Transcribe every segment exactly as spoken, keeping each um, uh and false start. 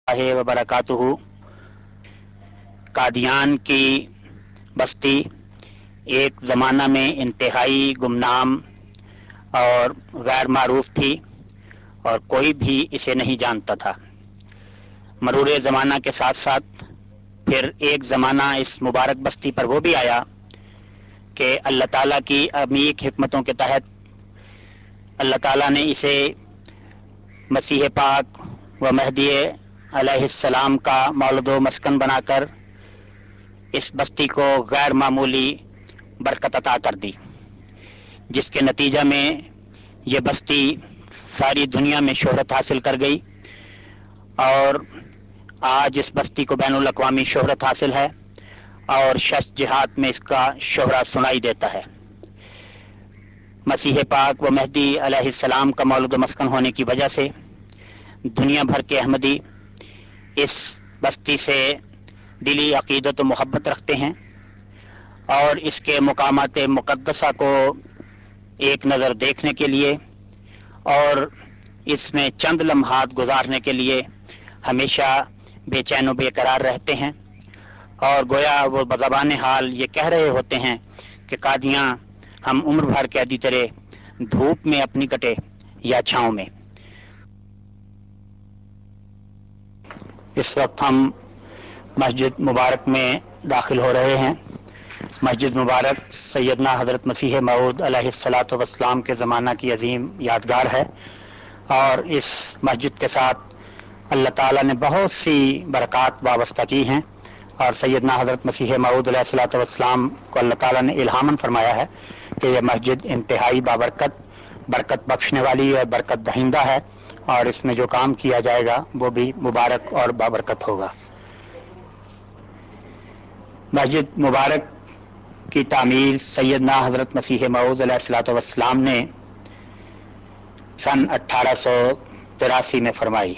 اللہ وبرکاتہ۔ قادیان کی بستی ایک زمانہ میں انتہائی گمنام اور غیر معروف تھی اور کوئی بھی اسے نہیں جانتا تھا۔ مرور زمانہ کے ساتھ ساتھ پھر ایک زمانہ اس مبارک بستی پر وہ بھی آیا کہ اللہ تعالیٰ کی عمیق حکمتوں کے تحت اللہ تعالیٰ نے اسے مسیح پاک و مہدی علیہ السلام کا مولد و مسکن بنا کر اس بستی کو غیر معمولی برکت عطا کر دی، جس کے نتیجہ میں یہ بستی ساری دنیا میں شہرت حاصل کر گئی اور آج اس بستی کو بین الاقوامی شہرت حاصل ہے اور شش جہات میں اس کا شہرہ سنائی دیتا ہے۔ مسیح پاک و مہدی علیہ السلام کا مولد و مسکن ہونے کی وجہ سے دنیا بھر کے احمدی اس بستی سے دلی عقیدت و محبت رکھتے ہیں اور اس کے مقامات مقدسہ کو ایک نظر دیکھنے کے لیے اور اس میں چند لمحات گزارنے کے لیے ہمیشہ بے چین و بے قرار رہتے ہیں، اور گویا وہ بزبان حال یہ کہہ رہے ہوتے ہیں کہ قادیاں ہم عمر بھر قیدی تیرے دھوپ میں اپنی کٹے یا چھاؤں میں۔ اس وقت ہم مسجد مبارک میں داخل ہو رہے ہیں۔ مسجد مبارک سیدنا حضرت مسیح موعود علیہ الصلاۃ والسلام کے زمانہ کی عظیم یادگار ہے، اور اس مسجد کے ساتھ اللہ تعالیٰ نے بہت سی برکات وابستہ کی ہیں، اور سیدنا حضرت مسیح موعود علیہ الصلاۃ والسلام کو اللہ تعالیٰ نے الہاماً فرمایا ہے کہ یہ مسجد انتہائی بابرکت، برکت بخشنے والی اور برکت دہندہ ہے، اور اس میں جو کام کیا جائے گا وہ بھی مبارک اور بابرکت ہوگا۔ مسجد مبارک کی تعمیر سیدنا حضرت مسیح موعود علیہ الصلاۃ والسلام نے سن اٹھارہ سو تراسی میں فرمائی۔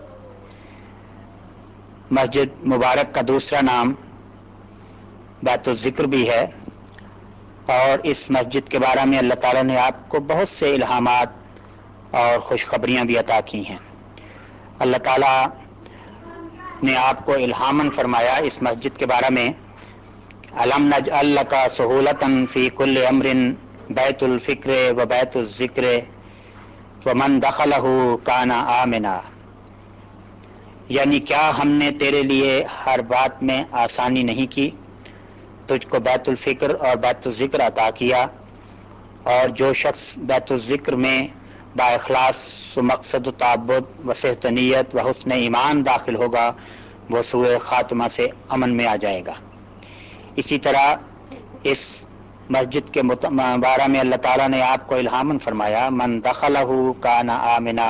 مسجد مبارک کا دوسرا نام بیت الذکر بھی ہے، اور اس مسجد کے بارے میں اللہ تعالیٰ نے آپ کو بہت سے الہامات اور خوشخبریاں بھی عطا کی ہیں۔ اللہ تعالیٰ نے آپ کو الہاماً فرمایا اس مسجد کے بارے میں، الم نجعل لک سہولۃ فی کل امر بیت الفکر و بیت الذکر ومن دخلہ کان آمنا، یعنی کیا ہم نے تیرے لیے ہر بات میں آسانی نہیں کی، تجھ کو بیت الفکر اور بیت الذکر عطا کیا، اور جو شخص بیت الذکر میں با اخلاص و مقصد و تعبد و صحت نیت و حسن ایمان داخل ہوگا وہ سوء خاتمہ سے امن میں آ جائے گا۔ اسی طرح اس مسجد کے بارے میں اللہ تعالیٰ نے آپ کو الہاماً فرمایا من دخلہ کان آمنا،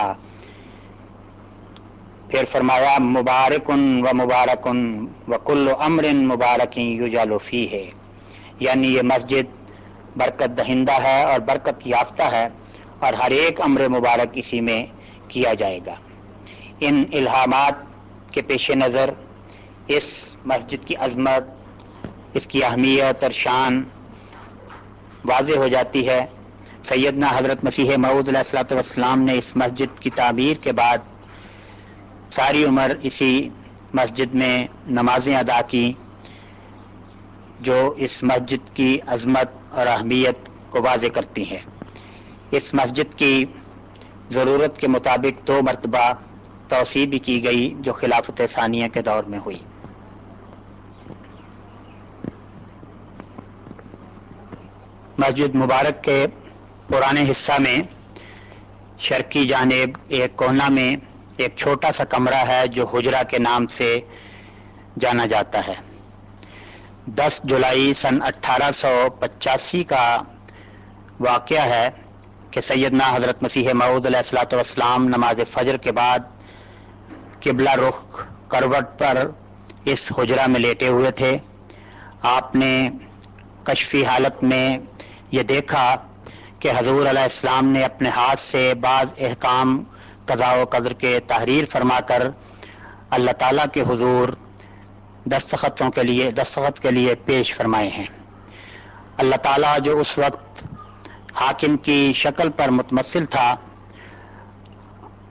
پھر فرمایا مبارکن و مبارکن و کل امر مبارک یجعل فیہ، یعنی یہ مسجد برکت دہندہ ہے اور برکت یافتہ ہے، اور ہر ایک امر مبارک اسی میں کیا جائے گا۔ ان الہامات کے پیش نظر اس مسجد کی عظمت، اس کی اہمیت اور شان واضح ہو جاتی ہے۔ سیدنا حضرت مسیح موعود علیہ الصلوۃ والسلام نے اس مسجد کی تعمیر کے بعد ساری عمر اسی مسجد میں نمازیں ادا کی، جو اس مسجد کی عظمت اور اہمیت کو واضح کرتی ہیں۔ اس مسجد کی ضرورت کے مطابق دو مرتبہ توسیع بھی کی گئی جو خلافت ثانیہ کے دور میں ہوئی۔ مسجد مبارک کے پرانے حصہ میں شرقی جانب ایک کونا میں ایک چھوٹا سا کمرہ ہے جو حجرہ کے نام سے جانا جاتا ہے۔ دس جولائی سن اٹھارہ سو پچاسی کا واقعہ ہے کہ سیدنا حضرت مسیح موعود علیہ الصلوۃ والسلام نماز فجر کے بعد قبلہ رخ کروٹ پر اس حجرہ میں لیٹے ہوئے تھے۔ آپ نے کشفی حالت میں یہ دیکھا کہ حضور علیہ السلام نے اپنے ہاتھ سے بعض احکام قضاء و قدر کے تحریر فرما کر اللہ تعالیٰ کے حضور دستخطوں کے لیے دستخط کے لیے پیش فرمائے ہیں۔ اللہ تعالیٰ جو اس وقت حاکم کی شکل پر متمثل تھا،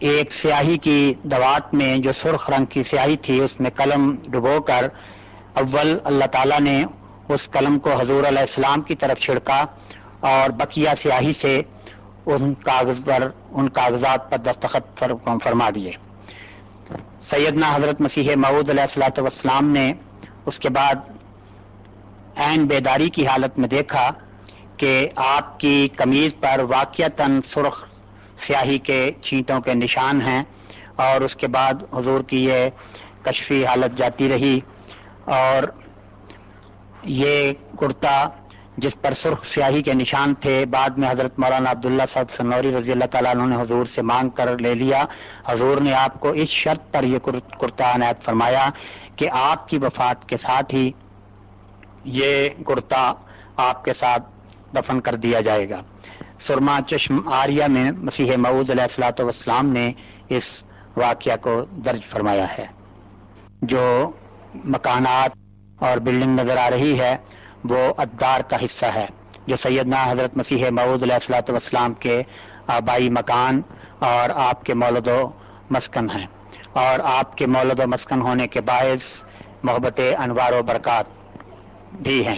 ایک سیاہی کی دوات میں جو سرخ رنگ کی سیاہی تھی اس میں قلم ڈبو کر اول اللہ تعالیٰ نے اس قلم کو حضور علیہ السلام کی طرف چھڑکا اور بقیہ سیاہی سے ان کاغذ پر ان کاغذات پر دستخط فرما دیے۔ سیدنا حضرت مسیح موعود علیہ الصلوۃ والسلام نے اس کے بعد عین بیداری کی حالت میں دیکھا کہ آپ کی قمیض پر واقعتاً سرخ سیاہی کے چھینٹوں کے نشان ہیں، اور اس کے بعد حضور کی یہ کشفی حالت جاتی رہی، اور یہ کرتا جس پر سرخ سیاہی کے نشان تھے بعد میں حضرت مولانا عبداللہ صاحب سنوری رضی اللہ تعالیٰ عنہ نے حضور سے مانگ کر لے لیا۔ حضور نے آپ کو اس شرط پر یہ کرتا عنایت فرمایا کہ آپ کی وفات کے ساتھ ہی یہ کرتا آپ کے ساتھ دفن کر دیا جائے گا۔ سرما چشم آریہ میں مسیح موعود علیہ الصلوۃ والسلام نے اس واقعہ کو درج فرمایا ہے۔ جو مکانات اور بلڈنگ نظر آ رہی ہے وہ ادار کا حصہ ہے، جو سیدنا حضرت مسیح موعود علیہ الصلوۃ والسلام کے آبائی مکان اور آپ کے مولد و مسکن ہیں، اور آپ کے مولد و مسکن ہونے کے باعث محبت انوار و برکات بھی ہیں۔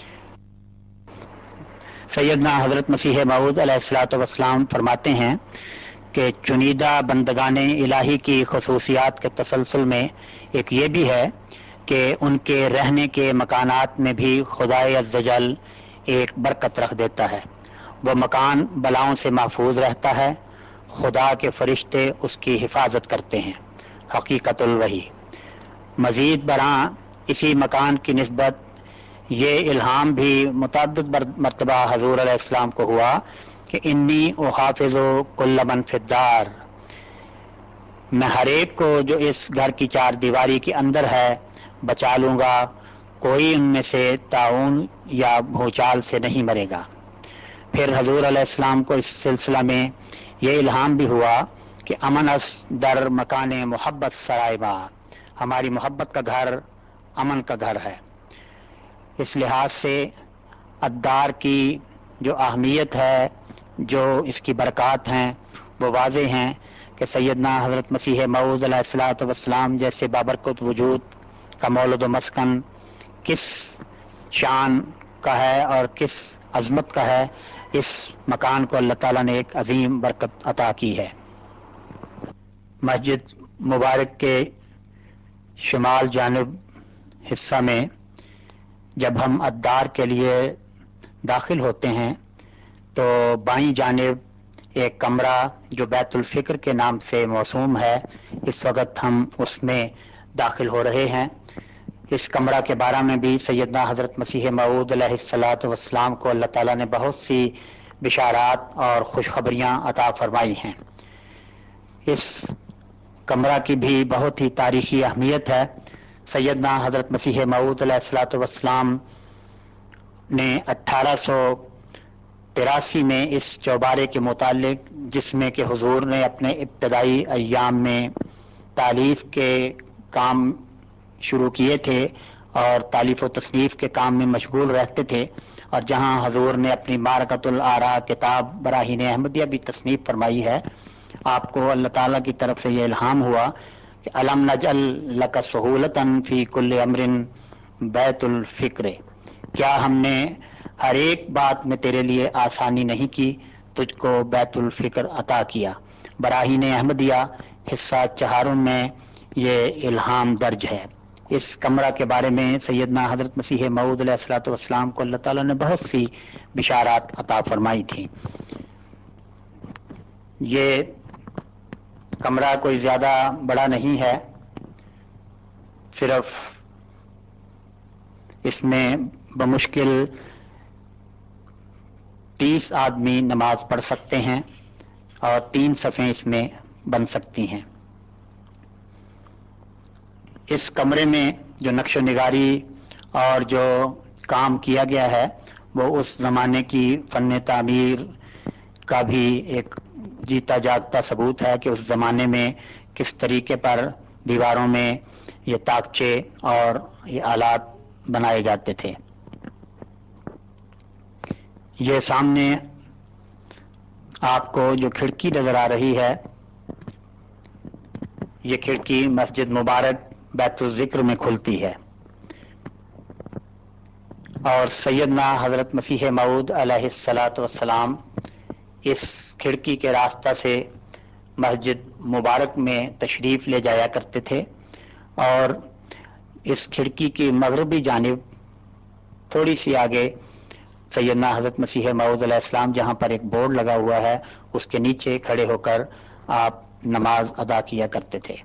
سیدنا حضرت مسیح موعود علیہ الصلوۃ والسلام فرماتے ہیں کہ چنیدہ بندگان الہی کی خصوصیات کے تسلسل میں ایک یہ بھی ہے کہ ان کے رہنے کے مکانات میں بھی خدائے عز و جل ایک برکت رکھ دیتا ہے، وہ مکان بلاؤں سے محفوظ رہتا ہے، خدا کے فرشتے اس کی حفاظت کرتے ہیں۔ حقیقت الوحی۔ مزید برآں اسی مکان کی نسبت یہ الہام بھی متعدد مرتبہ حضور علیہ السلام کو ہوا کہ انی احافظ کل من فی الدار، میں ہر ایک کو جو اس گھر کی چار دیواری کے اندر ہے بچا لوں گا، کوئی ان میں سے طاعون یا بھوچال سے نہیں مرے گا۔ پھر حضور علیہ السلام کو اس سلسلہ میں یہ الہام بھی ہوا کہ امن اس در مکان محبت سرائے با، ہماری محبت کا گھر امن کا گھر ہے۔ اس لحاظ سے ادار کی جو اہمیت ہے، جو اس کی برکات ہیں وہ واضح ہیں کہ سیدنا حضرت مسیح موعود علیہ الصلوۃ والسلام جیسے بابرکت وجود کا مولد و مسکن کس شان کا ہے اور کس عظمت کا ہے، اس مکان کو اللہ تعالیٰ نے ایک عظیم برکت عطا کی ہے۔ مسجد مبارک کے شمال جانب حصہ میں جب ہم ادار کے لیے داخل ہوتے ہیں تو بائیں جانب ایک کمرہ جو بیت الفکر کے نام سے موسوم ہے، اس وقت ہم اس میں داخل ہو رہے ہیں۔ اس کمرہ کے بارے میں بھی سیدنا حضرت مسیح موعود علیہ الصلوۃ والسلام کو اللہ تعالیٰ نے بہت سی بشارات اور خوشخبریاں عطا فرمائی ہیں۔ اس کمرہ کی بھی بہت ہی تاریخی اہمیت ہے۔ سیدنا حضرت مسیح موعود علیہ الصلوۃ والسلام نے اٹھارہ سو تراسی میں اس چوبارے کے متعلق، جس میں کہ حضور نے اپنے ابتدائی ایام میں تالیف کے کام شروع کیے تھے اور تالیف و تصنیف کے کام میں مشغول رہتے تھے، اور جہاں حضور نے اپنی معرکۃ الآراء کتاب براہین احمدیہ بھی تصنیف فرمائی ہے، آپ کو اللہ تعالیٰ کی طرف سے یہ الہام ہوا کہ الم نجعل لک سہولۃ فی کل امر بیت الفکر، کیا ہم نے ہر ایک بات میں تیرے لیے آسانی نہیں کی، تجھ کو بیت الفکر عطا کیا۔ براہین احمدیہ حصہ چہارم میں یہ الہام درج ہے۔ اس کمرہ کے بارے میں سیدنا حضرت مسیح موعود علیہ الصلوۃ والسلام کو اللہ تعالیٰ نے بہت سی بشارات عطا فرمائی تھیں۔ یہ کمرہ کوئی زیادہ بڑا نہیں ہے، صرف اس میں بمشکل تیس آدمی نماز پڑھ سکتے ہیں اور تین صفیں اس میں بن سکتی ہیں۔ اس کمرے میں جو نقش و نگاری اور جو کام کیا گیا ہے وہ اس زمانے کی فن تعمیر کا بھی ایک جیتا جاگتا ثبوت ہے کہ اس زمانے میں کس طریقے پر دیواروں میں یہ طاقچے اور یہ آلات بنائے جاتے تھے۔ یہ سامنے آپ کو جو کھڑکی نظر آ رہی ہے یہ کھڑکی مسجد مبارک بیت الذکر میں کھلتی ہے اور سیدنا حضرت مسیح موعود علیہ الصلاۃ والسلام اس کھڑکی کے راستہ سے مسجد مبارک میں تشریف لے جایا کرتے تھے، اور اس کھڑکی کی مغربی جانب تھوڑی سی آگے سیدنا حضرت مسیح موعود علیہ السلام جہاں پر ایک بورڈ لگا ہوا ہے اس کے نیچے کھڑے ہو کر آپ نماز ادا کیا کرتے تھے۔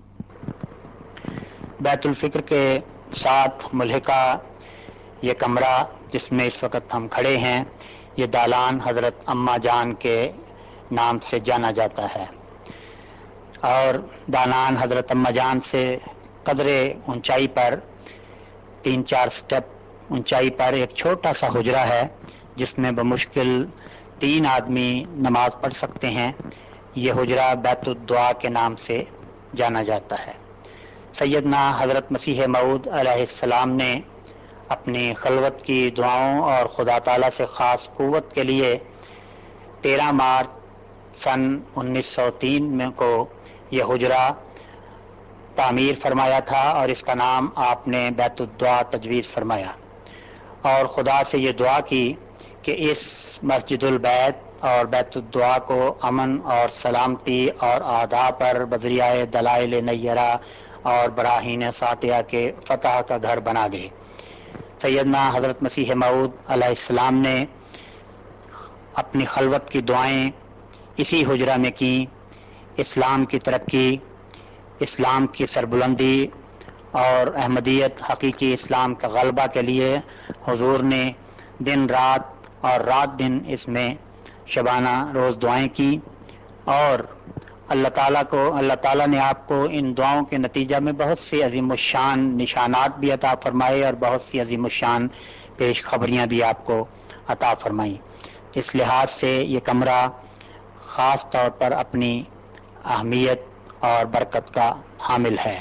بیت الفکر کے ساتھ ملحقہ یہ کمرہ جس میں اس وقت ہم کھڑے ہیں، یہ دالان حضرت اماں جان کے نام سے جانا جاتا ہے، اور دالان حضرت اماں جان سے قدرے اونچائی پر تین چار سٹیپ اونچائی پر ایک چھوٹا سا حجرہ ہے جس میں بمشکل تین آدمی نماز پڑھ سکتے ہیں۔ یہ حجرہ بیت الدعا کے نام سے جانا جاتا ہے۔ سیدنا حضرت مسیح موعود علیہ السلام نے اپنی خلوت کی دعاؤں اور خدا تعالیٰ سے خاص قوت کے لیے تیرہ مارچ سن انیس سو تین میں کو یہ حجرہ تعمیر فرمایا تھا اور اس کا نام آپ نے بیت الدعا تجویز فرمایا، اور خدا سے یہ دعا کی کہ اس مسجد البیت اور بیت الدعا کو امن اور سلامتی اور آدھا پر بذریعہ دلائل نیرہ اور براہین ساتیہ کے فتح کا گھر بنا دے۔ سیدنا حضرت مسیح موعود علیہ السلام نے اپنی خلوت کی دعائیں اسی حجرہ میں کی۔ اسلام کی ترقی، اسلام کی سربلندی اور احمدیت حقیقی اسلام کا غلبہ کے لیے حضور نے دن رات اور رات دن اس میں شبانہ روز دعائیں کی، اور اللہ تعالیٰ کو اللہ تعالیٰ نے آپ کو ان دعاؤں کے نتیجہ میں بہت سی عظیم الشان نشانات بھی عطا فرمائے اور بہت سی عظیم الشان پیش خبریاں بھی آپ کو عطا فرمائیں۔ اس لحاظ سے یہ کمرہ خاص طور پر اپنی اہمیت اور برکت کا حامل ہے۔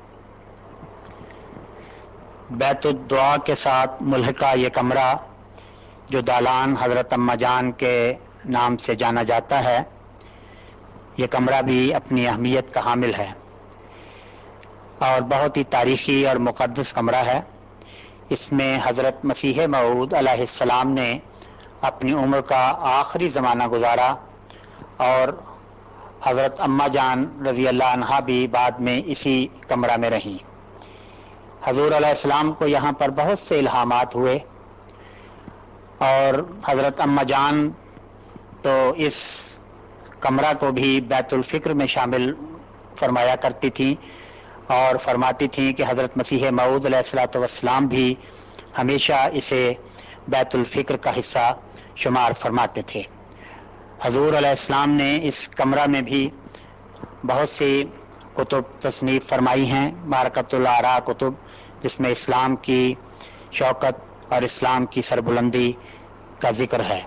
بیت الدعا کے ساتھ ملحقہ یہ کمرہ جو دالان حضرت اماں جان کے نام سے جانا جاتا ہے، یہ کمرہ بھی اپنی اہمیت کا حامل ہے اور بہت ہی تاریخی اور مقدس کمرہ ہے۔ اس میں حضرت مسیح موعود علیہ السلام نے اپنی عمر کا آخری زمانہ گزارا، اور حضرت اماں جان رضی اللہ عنہا بھی بعد میں اسی کمرہ میں رہیں۔ حضور علیہ السلام کو یہاں پر بہت سے الہامات ہوئے، اور حضرت اماں جان تو اس کمرہ کو بھی بیت الفکر میں شامل فرمایا کرتی تھیں اور فرماتی تھیں کہ حضرت مسیح موعود علیہ الصلوۃ والسلام بھی ہمیشہ اسے بیت الفکر کا حصہ شمار فرماتے تھے۔ حضور علیہ السلام نے اس کمرہ میں بھی بہت سی کتب تصنیف فرمائی ہیں، بارکۃ الآراء کتب، جس میں اسلام کی شوکت اور اسلام کی سربلندی کا ذکر ہے۔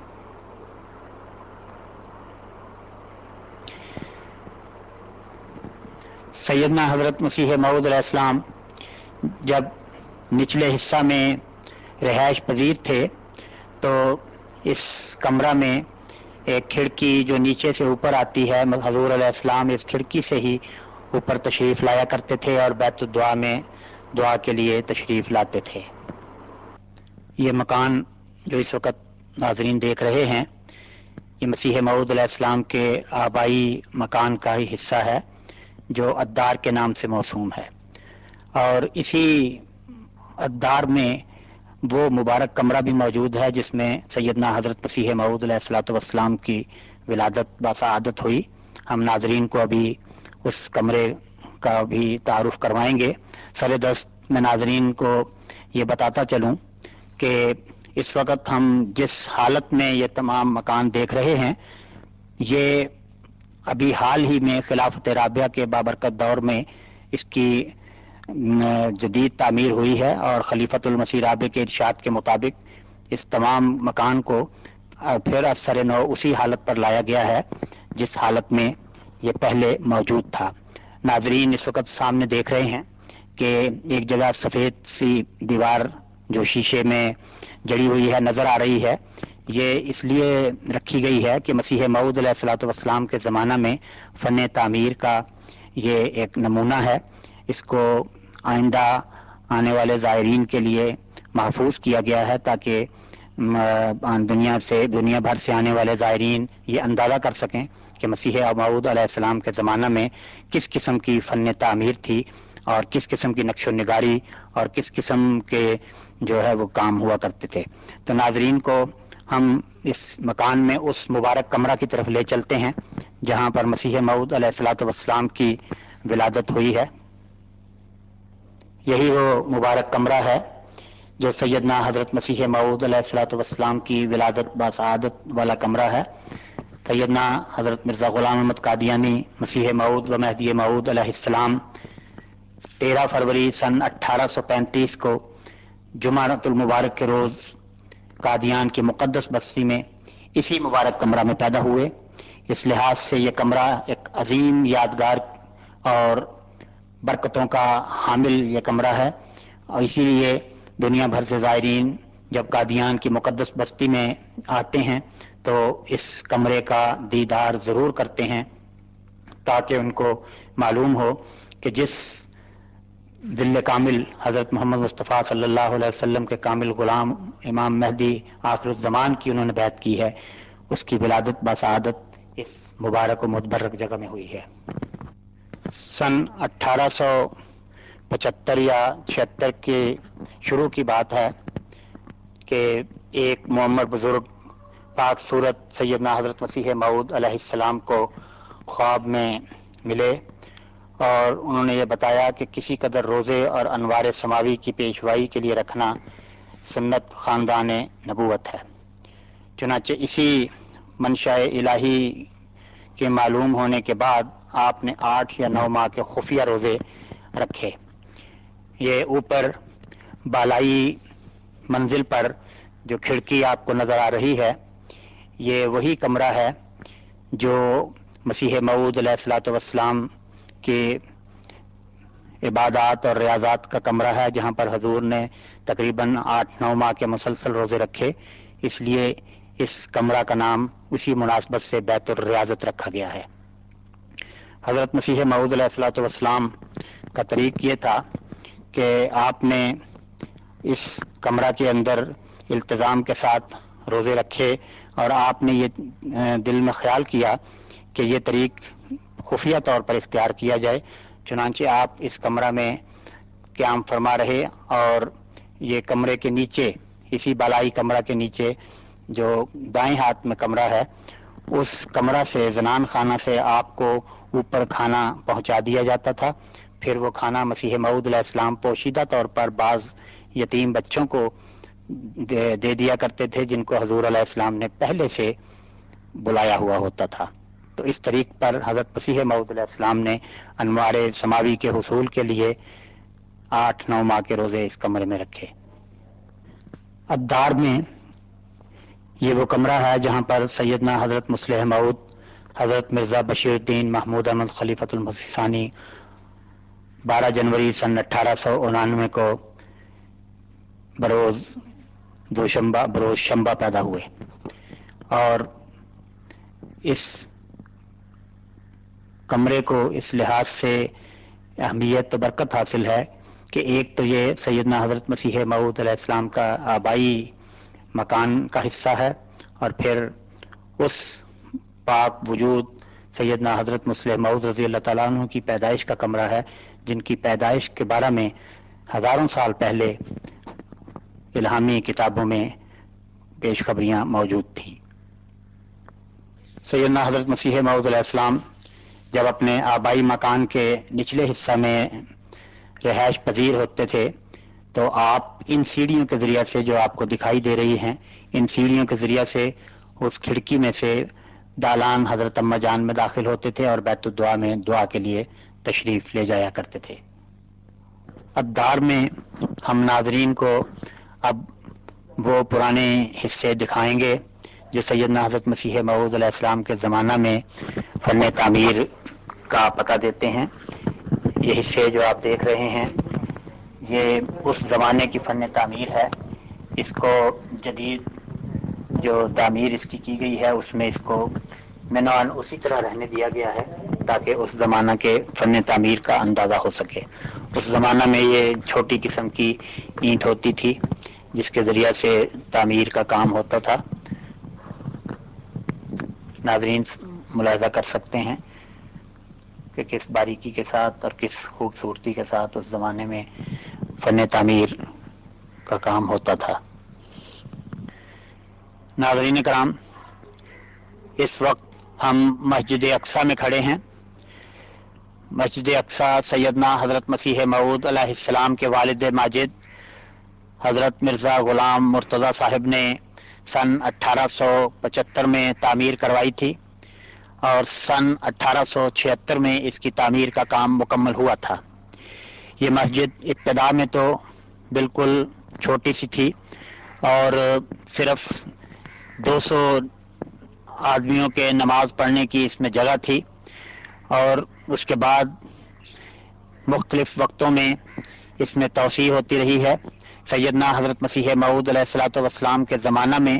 سیدنا حضرت مسیح موعود علیہ السلام جب نچلے حصہ میں رہائش پذیر تھے تو اس کمرہ میں ایک کھڑکی جو نیچے سے اوپر آتی ہے، حضور علیہ السلام اس کھڑکی سے ہی اوپر تشریف لایا کرتے تھے اور بیت الدعا میں دعا کے لیے تشریف لاتے تھے۔ یہ مکان جو اس وقت ناظرین دیکھ رہے ہیں، یہ مسیح موعود علیہ السلام کے آبائی مکان کا ہی حصہ ہے جو ادار کے نام سے موسوم ہے، اور اسی ادار میں وہ مبارک کمرہ بھی موجود ہے جس میں سیدنا حضرت مسیح موعود علیہ الصلوۃ والسلام کی ولادت بسعادت ہوئی۔ ہم ناظرین کو ابھی اس کمرے کا بھی تعارف کروائیں گے۔ سر دست میں ناظرین کو یہ بتاتا چلوں کہ اس وقت ہم جس حالت میں یہ تمام مکان دیکھ رہے ہیں، یہ ابھی حال ہی میں خلافت رابعہ کے بابرکت دور میں اس کی جدید تعمیر ہوئی ہے، اور خلیفۃ المسیح رابع کے ارشاد کے مطابق اس تمام مکان کو پھر از سر نو اسی حالت پر لایا گیا ہے جس حالت میں یہ پہلے موجود تھا۔ ناظرین اس وقت سامنے دیکھ رہے ہیں کہ ایک جگہ سفید سی دیوار جو شیشے میں جڑی ہوئی ہے نظر آ رہی ہے، یہ اس لیے رکھی گئی ہے کہ مسیح موعود علیہ الصلوۃ والسلام کے زمانہ میں فن تعمیر کا یہ ایک نمونہ ہے، اس کو آئندہ آنے والے زائرین کے لیے محفوظ کیا گیا ہے تاکہ دنیا سے دنیا بھر سے آنے والے زائرین یہ اندازہ کر سکیں کہ مسیح موعود علیہ السلام کے زمانہ میں کس قسم کی فن تعمیر تھی اور کس قسم کی نقش و نگاری اور کس قسم کے جو ہے وہ کام ہوا کرتے تھے۔ تو ناظرین کو ہم اس مکان میں اس مبارک کمرہ کی طرف لے چلتے ہیں جہاں پر مسیح موعود علیہ الصلوۃ والسلام کی ولادت ہوئی ہے۔ یہی وہ مبارک کمرہ ہے جو سیدنا حضرت مسیح موعود علیہ الصلوۃ والسلام کی ولادت باسعادت والا کمرہ ہے۔ سیدنا حضرت مرزا غلام احمد قادیانی مسیح موعود و مہدی موعود علیہ السلام تیرہ فروری سن اٹھارہ سو پینتیس کو جمعرات المبارک کے روز قادیان کی مقدس بستی میں اسی مبارک کمرہ میں پیدا ہوئے۔ اس لحاظ سے یہ کمرہ ایک عظیم یادگار اور برکتوں کا حامل یہ کمرہ ہے، اور اسی لیے دنیا بھر سے زائرین جب قادیان کی مقدس بستی میں آتے ہیں تو اس کمرے کا دیدار ضرور کرتے ہیں تاکہ ان کو معلوم ہو کہ جس ذل کامل حضرت محمد مصطفیٰ صلی اللہ علیہ وسلم کے کامل غلام امام مہدی آخر الزمان کی انہوں نے بیعت کی ہے، اس کی ولادت باسعادت اس مبارک و متبرک جگہ میں ہوئی ہے۔ سن اٹھارہ سو پچہتر یا چھہتر کے شروع کی بات ہے کہ ایک معمر بزرگ پاک صورت سیدنا حضرت مسیح موعود علیہ السلام کو خواب میں ملے اور انہوں نے یہ بتایا کہ کسی قدر روزے اور انوار سماوی کی پیشوائی کے لیے رکھنا سنت خاندان نبوت ہے۔ چنانچہ اسی منشاء الہی کے معلوم ہونے کے بعد آپ نے آٹھ یا نو ماہ کے خفیہ روزے رکھے۔ یہ اوپر بالائی منزل پر جو کھڑکی آپ کو نظر آ رہی ہے یہ وہی کمرہ ہے جو مسیح موعود علیہ الصلوۃ والسلام کے عبادات اور ریاضات کا کمرہ ہے جہاں پر حضور نے تقریباً آٹھ نو ماہ کے مسلسل روزے رکھے، اس لیے اس کمرہ کا نام اسی مناسبت سے بیت الریاضت رکھا گیا ہے۔ حضرت مسیح موعود علیہ الصلوۃ والسلام کا طریق یہ تھا کہ آپ نے اس کمرہ کے اندر التزام کے ساتھ روزے رکھے اور آپ نے یہ دل میں خیال کیا کہ یہ طریق خفیہ طور پر اختیار کیا جائے، چنانچہ آپ اس کمرہ میں قیام فرما رہے اور یہ کمرے کے نیچے اسی بالائی کمرہ کے نیچے جو دائیں ہاتھ میں کمرہ ہے اس کمرہ سے زنان خانہ سے آپ کو اوپر کھانا پہنچا دیا جاتا تھا، پھر وہ کھانا مسیح موعود علیہ السلام پوشیدہ طور پر بعض یتیم بچوں کو دے, دے دیا کرتے تھے جن کو حضور علیہ السلام نے پہلے سے بلایا ہوا ہوتا تھا۔ تو اس طریق پر حضرت مسیح موعود علیہ السلام نے انوار سماوی کے حصول کے لیے آٹھ نو ماہ کے روزے اس کمرے میں رکھے۔ الدار میں یہ وہ کمرہ ہے جہاں پر سیدنا حضرت مصلح موعود حضرت مرزا بشیر الدین محمود احمد خلیفۃ المسیح ثانی بارہ جنوری سن اٹھارہ سو انانوے کو بروز دوشنبہ بروز شنبہ پیدا ہوئے، اور اس کمرے کو اس لحاظ سے اہمیت و برکت حاصل ہے کہ ایک تو یہ سیدنا حضرت مسیح موعود علیہ السلام کا آبائی مکان کا حصہ ہے، اور پھر اس پاک وجود سیدنا حضرت مصلح موعود رضی اللہ تعالیٰ عنہ کی پیدائش کا کمرہ ہے جن کی پیدائش کے بارے میں ہزاروں سال پہلے الہامی کتابوں میں پیش خبریاں موجود تھیں۔ سیدنا حضرت مسیح موعود علیہ السلام جب اپنے آبائی مکان کے نچلے حصہ میں رہائش پذیر ہوتے تھے تو آپ ان سیڑھیوں کے ذریعے سے جو آپ کو دکھائی دے رہی ہیں ان سیڑھیوں کے ذریعے سے اس کھڑکی میں سے دالان حضرت اماں جان میں داخل ہوتے تھے اور بیت الدعا میں دعا کے لیے تشریف لے جایا کرتے تھے۔ الدار میں ہم ناظرین کو اب وہ پرانے حصے دکھائیں گے جو سیدنا حضرت مسیح موعود علیہ السلام کے زمانہ میں فن تعمیر کا پتہ دیتے ہیں۔ یہ حصے جو آپ دیکھ رہے ہیں یہ اس زمانے کی فن تعمیر ہے، اس کو جدید جو تعمیر اس کی کی گئی ہے اس میں اس کو مینوان اسی طرح رہنے دیا گیا ہے تاکہ اس زمانہ کے فن تعمیر کا اندازہ ہو سکے۔ اس زمانہ میں یہ چھوٹی قسم کی اینٹ ہوتی تھی جس کے ذریعے سے تعمیر کا کام ہوتا تھا۔ ناظرین ملاحظہ کر سکتے ہیں کہ کس باریکی کے ساتھ اور کس خوبصورتی کے ساتھ اس زمانے میں فن تعمیر کا کام ہوتا تھا۔ ناظرین کرام، اس وقت ہم مسجد اقصی میں کھڑے ہیں۔ مسجد اقصی سیدنا حضرت مسیح موعود علیہ السلام کے والد ماجد حضرت مرزا غلام مرتضیٰ صاحب نے سن اٹھارہ سو پچہتر میں تعمیر کروائی تھی اور سن اٹھارہ سو چھہتر میں اس کی تعمیر کا کام مکمل ہوا تھا۔ یہ مسجد ابتدا میں تو بالکل چھوٹی سی تھی اور صرف دو سو آدمیوں کے نماز پڑھنے کی اس میں جگہ تھی، اور اس کے بعد مختلف وقتوں میں اس میں توسیع ہوتی رہی ہے۔ سیدنا حضرت مسیح موعود علیہ الصلوۃ والسلام کے زمانہ میں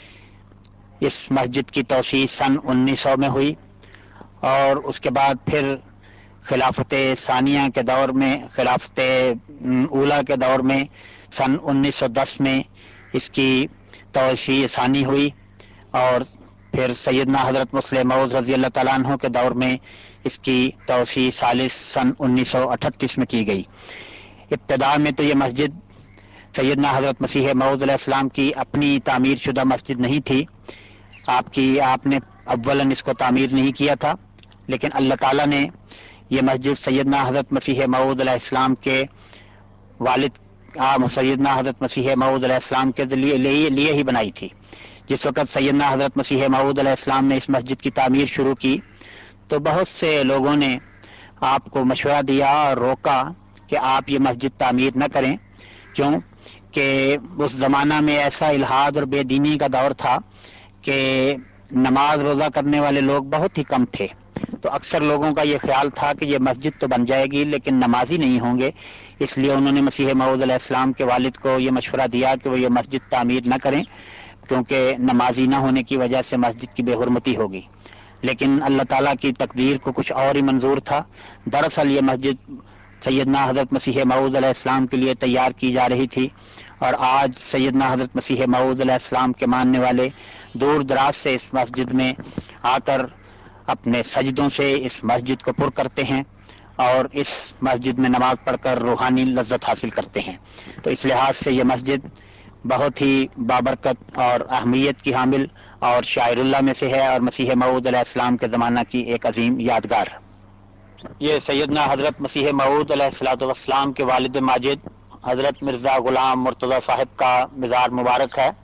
اس مسجد کی توسیع سن انیس سو میں ہوئی، اور اس کے بعد پھر خلافت ثانیہ کے دور میں، خلافت اولیٰ کے دور میں سن انیس سو دس میں اس کی توسیع ثانی ہوئی، اور پھر سیدنا حضرت مسلم موعود رضی اللہ تعالیٰ عنہ کے دور میں اس کی توسیع ثالث سن انیس سو اٹھتیس میں کی گئی۔ ابتدا میں تو یہ مسجد سیدنا حضرت مسیح موعود علیہ السلام کی اپنی تعمیر شدہ مسجد نہیں تھی، آپ کی آپ نے اولاً اس کو تعمیر نہیں کیا تھا، لیکن اللہ تعالیٰ نے یہ مسجد سیدنا حضرت مسیح موعود علیہ السلام کے والد سیدنا حضرت مسیح موعود علیہ السلام کے لیے لیے ہی بنائی تھی۔ جس وقت سیدنا حضرت مسیح موعود علیہ السلام نے اس مسجد کی تعمیر شروع کی تو بہت سے لوگوں نے آپ کو مشورہ دیا اور روکا کہ آپ یہ مسجد تعمیر نہ کریں، کیوں کہ اس زمانہ میں ایسا الحاد اور بے دینی کا دور تھا کہ نماز روزہ کرنے والے لوگ بہت ہی کم تھے، تو اکثر لوگوں کا یہ خیال تھا کہ یہ مسجد تو بن جائے گی لیکن نمازی نہیں ہوں گے، اس لیے انہوں نے مسیح موعود علیہ السلام کے والد کو یہ مشورہ دیا کہ وہ یہ مسجد تعمیر نہ کریں کیونکہ نمازی نہ ہونے کی وجہ سے مسجد کی بے حرمتی ہوگی۔ لیکن اللہ تعالیٰ کی تقدیر کو کچھ اور ہی منظور تھا۔ دراصل یہ مسجد سیدنا حضرت مسیح موعود علیہ السلام کے لیے تیار کی جا رہی تھی، اور آج سیدنا حضرت مسیح موعود علیہ السلام کے ماننے والے دور دراز سے اس مسجد میں آ کر اپنے سجدوں سے اس مسجد کو پر کرتے ہیں اور اس مسجد میں نماز پڑھ کر روحانی لذت حاصل کرتے ہیں۔ تو اس لحاظ سے یہ مسجد بہت ہی بابرکت اور اہمیت کی حامل اور شاعر اللہ میں سے ہے، اور مسیح موعود علیہ السلام کے زمانہ کی ایک عظیم یادگار۔ یہ سیدنا حضرت مسیح موعود علیہ الصلوۃ والسلام کے والد ماجد حضرت مرزا غلام مرتضیٰ صاحب کا مزار مبارک ہے۔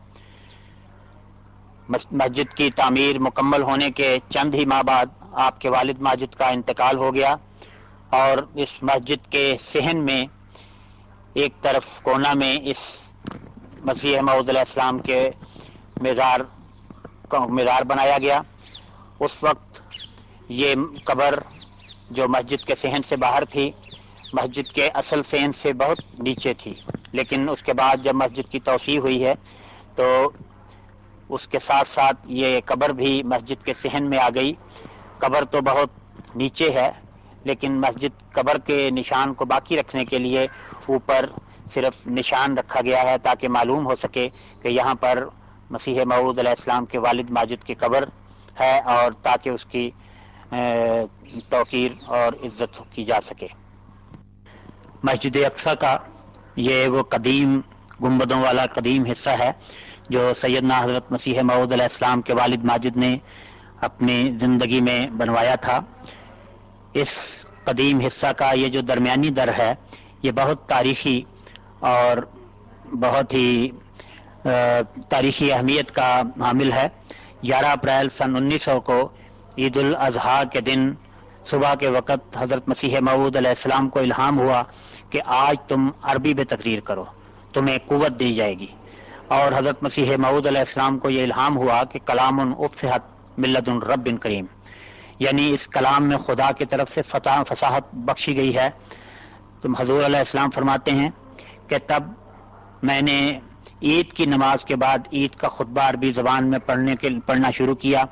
مسجد کی تعمیر مکمل ہونے کے چند ہی ماہ بعد آپ کے والد ماجد کا انتقال ہو گیا، اور اس مسجد کے صحن میں ایک طرف کونا میں اس مسیح موعود علیہ السلام کے مزار مزار بنایا گیا۔ اس وقت یہ قبر جو مسجد کے صحن سے باہر تھی، مسجد کے اصل صحن سے بہت نیچے تھی، لیکن اس کے بعد جب مسجد کی توسیع ہوئی ہے تو اس کے ساتھ ساتھ یہ قبر بھی مسجد کے صحن میں آ گئی۔ قبر تو بہت نیچے ہے لیکن مسجد قبر کے نشان کو باقی رکھنے کے لیے اوپر صرف نشان رکھا گیا ہے تاکہ معلوم ہو سکے کہ یہاں پر مسیح موعود علیہ السلام کے والد ماجد کی قبر ہے، اور تاکہ اس کی توقیر اور عزت کی جا سکے۔ مسجد اقصی کا یہ وہ قدیم گنبدوں والا قدیم حصہ ہے جو سیدنا حضرت مسیح موعود علیہ السلام کے والد ماجد نے اپنی زندگی میں بنوایا تھا۔ اس قدیم حصہ کا یہ جو درمیانی در ہے یہ بہت تاریخی اور بہت ہی تاریخی اہمیت کا حامل ہے۔ گیارہ اپریل سن انیس سو کو عید الاضحیٰ کے دن صبح کے وقت حضرت مسیح موعود علیہ السلام کو الہام ہوا کہ آج تم عربی میں تقریر کرو، تمہیں قوت دی جائے گی، اور حضرت مسیح موعود علیہ السلام کو یہ الہام ہوا کہ کلام افصحت من لدن رب کریم، یعنی اس کلام میں خدا کی طرف سے فتح فصاحت بخشی گئی ہے۔ تم حضور علیہ السلام فرماتے ہیں کہ تب میں نے عید کی نماز کے بعد عید کا خطبہ عربی زبان میں پڑھنے کے پڑھنا شروع کیا،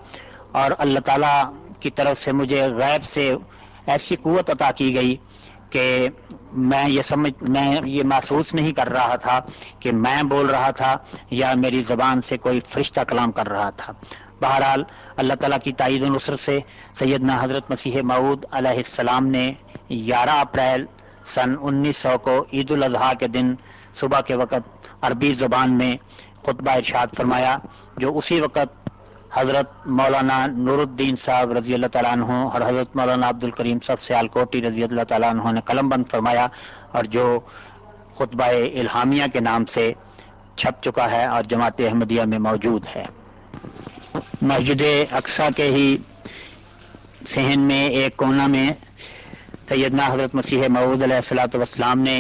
اور اللہ تعالیٰ کی طرف سے مجھے غیب سے ایسی قوت عطا کی گئی کہ میں یہ سمجھ میں یہ محسوس نہیں کر رہا تھا کہ میں بول رہا تھا یا میری زبان سے کوئی فرشتہ کلام کر رہا تھا۔ بہرحال اللہ تعالیٰ کی تائید و نصرت سے سیدنا حضرت مسیح موعود علیہ السلام نے گیارہ اپریل سن انیس سو کو عید الاضحیٰ کے دن صبح کے وقت عربی زبان میں خطبہ ارشاد فرمایا، جو اسی وقت حضرت مولانا نور الدین صاحب رضی اللہ تعالیٰ عنہ اور حضرت مولانا عبد الکریم صاحب سیالکوٹی رضی اللہ تعالیٰ عنہ نے قلم بند فرمایا، اور جو خطبہ الہامیہ کے نام سے چھپ چکا ہے اور جماعت احمدیہ میں موجود ہے۔ مسجد اقصیٰ کے ہی صحن میں ایک کونا میں سیدنا حضرت مسیح موعود علیہ الصلوۃ والسلام نے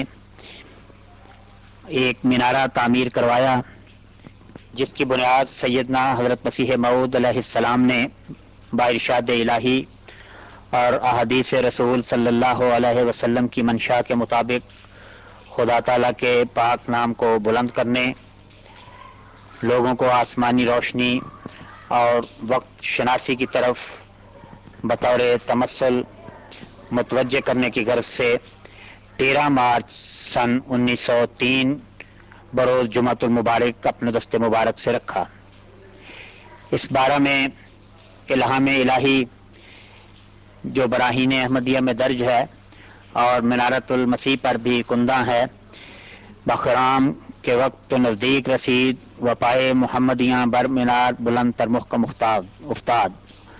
ایک مینارہ تعمیر کروایا، جس کی بنیاد سیدنا حضرت مسیح موعود علیہ السلام نے بارشاد الہی اور احادیث رسول صلی اللہ علیہ وسلم کی منشا کے مطابق خدا تعالیٰ کے پاک نام کو بلند کرنے، لوگوں کو آسمانی روشنی اور وقت شناسی کی طرف بطور تمثل متوجہ کرنے کی غرض سے تیرہ مارچ سن انیس سو تین بروز جمعۃ المبارک اپنے دست مبارک سے رکھا۔ اس بارہ میں الہام الہی جو براہین احمدیہ میں درج ہے اور منارۃ المسیح پر بھی کندہ ہے، بخرام کے وقت تو نزدیک رسید و پائے محمدیاں بر مینار بلند تر محکم افتاد،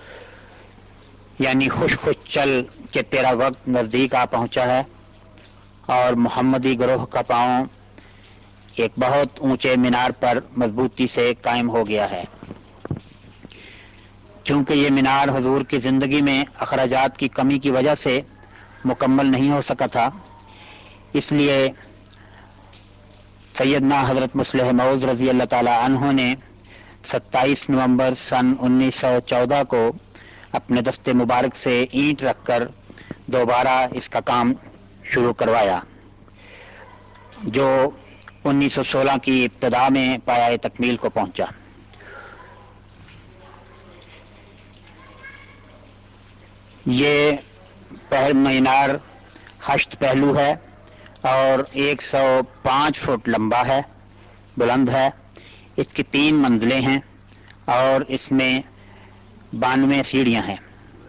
یعنی خوش خوش چل کہ تیرا وقت نزدیک آ پہنچا ہے اور محمدی گروہ کا پاؤں ایک بہت اونچے مینار پر مضبوطی سے قائم ہو گیا ہے۔ چونکہ یہ مینار حضور کی زندگی میں اخراجات کی کمی کی وجہ سے مکمل نہیں ہو سکا تھا، اس لیے سیدنا حضرت مصلح موعود رضی اللہ تعالی عنہ نے ستائیس نومبر سن انیس سو چودہ کو اپنے دست مبارک سے اینٹ رکھ کر دوبارہ اس کا کام شروع کروایا، جو انیس سو سولہ کی ابتدا میں پایہ تکمیل کو پہنچا۔ یہ پہل مینار ہشت پہلو ہے اور ایک سو پانچ فٹ لمبا ہے، بلند ہے۔ اس کی تین منزلیں ہیں اور اس میں بانوے سیڑھیاں ہیں۔